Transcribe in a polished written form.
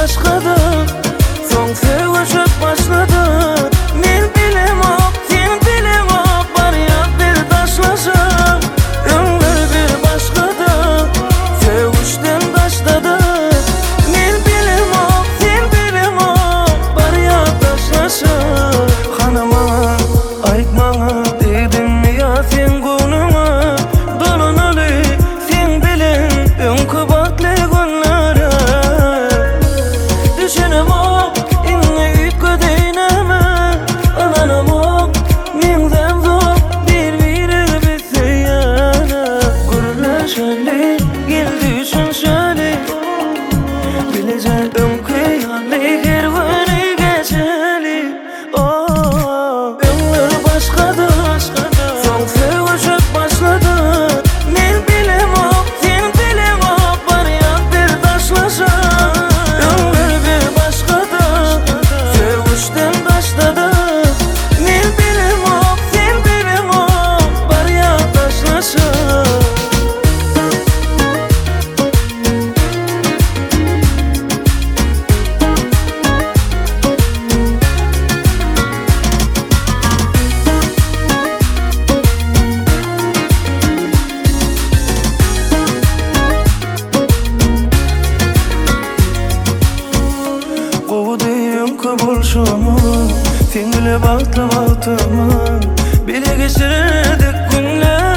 başkadı. Son sevişip başladı. Men bilemok, sen bilemok, bar ya bir taşlaşıp. Ömür bir başkadı, sevişten taşladı. Men bilemok, sen bilemok, bar ya taşlaşıp. Hanıma aytmağa dedim mi ya sen günüme. Dolanalı sen bilen önkü batlı günlere. Düşünem o inne ütke deyneme. Ananam o menden zor bir bitse yana. Gürleşeli geldi şunşali. Bilecek önkü hali her günü geçeli. Ömür başkadır, son sevişip başladı. Men bilemok, sen bilemok, bar ya bir taşlaşıp. Ömür bir başkadır, sevişten taşladı. Men bilemok, sen bilemok, bar ya taşlaşıp. Kovduyum buluşumu, sen bile baktı baktımı. Bile geçirdik günler.